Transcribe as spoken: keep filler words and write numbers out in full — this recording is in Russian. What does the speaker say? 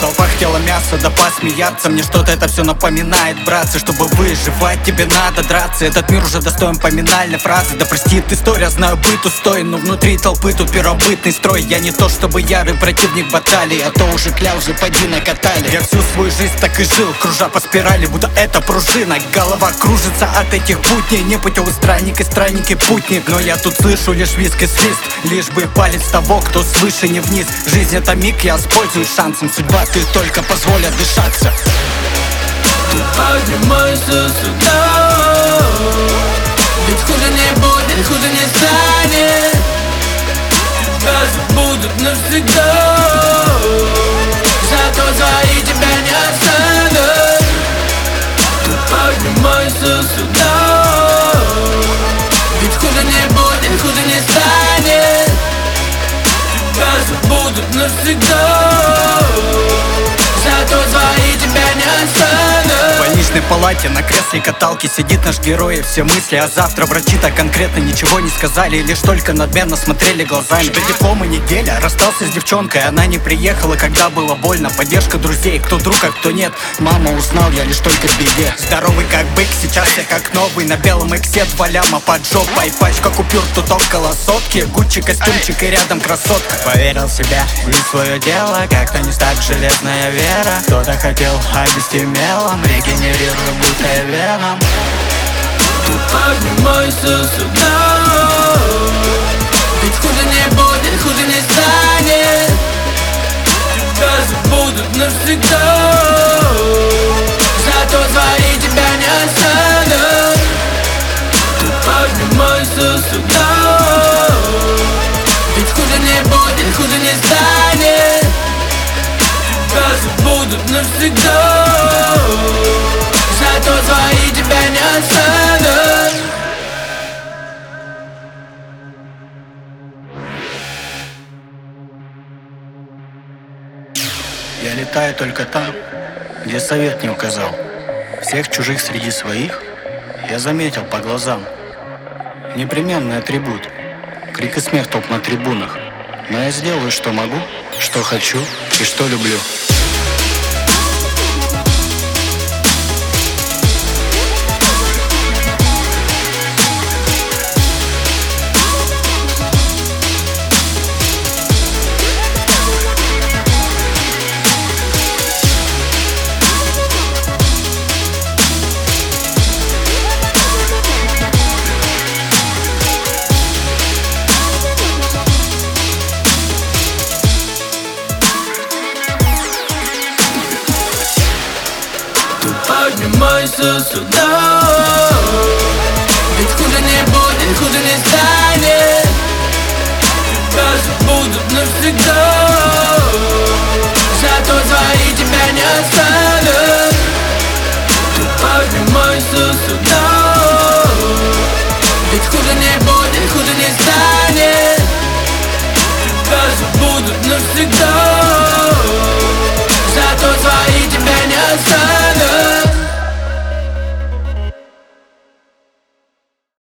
Толпа хотела мяса, да посмеяться. Мне что-то это все напоминает, братцы. Чтобы выживать, тебе надо драться. Этот мир уже достоин поминальной фразы. Да простит история, знаю, быт устоен, но внутри толпы тут первобытный строй. Я не то чтобы ярый противник баталии, а то уже клял, же поди накатали. Я всю свою жизнь так и жил, кружа по спирали, будто это пружина. Голова кружится от этих будней. Непутевый странник и странник и путник. Но я тут слышу лишь визг и свист, лишь бы палец того, кто свыше, не вниз. Жизнь это миг, я воспользуюсь шансом. Судьба, ты только позволь отдышаться. Поднимайся сюда, ведь хуже не будет, хуже не станет. Тебя забудут навсегда, зато свои тебя не оставят. Поднимайся сюда, ведь хуже не будет, хуже не станет. Тебя забудут навсегда, зато свои тебя не оставят. В больничной палате на кресле каталки сидит наш герой, и все мысли а завтра врачи так конкретно ничего не сказали, лишь только надменно смотрели глазами. До диплома неделя, расстался с девчонкой, она не приехала, когда было больно. Поддержка друзей, кто друг, а кто нет. Мама, узнал я лишь только в беде. Здоровый как бык, сейчас я как новый. На белом иксе два ляма под жопой. Пачка купюр тут около сотки. Гуччи костюмчик и рядом красотка. Поверил в себя и в свое дело, как-то не так железная вера. Кто-то хотел обвести мелом, регенерируя будто веном. Поднимайся сюда, ведь хуже не будет, хуже не станет. Тебя забудут навсегда, зато свои тебя не оставят. Поднимайся сюда, ведь хуже не будет, хуже не станет. Тебя забудут навсегда, зато свои тебя не оставят. Я летаю только там, где совет не указал. Всех чужих среди своих я заметил по глазам. Непременный атрибут, крик и смех топ на трибунах. Но я сделаю, что могу, что хочу и что люблю. Поднимайся сюда, ведь хуже не будет, хуже не станет. Тебя забудут навсегда,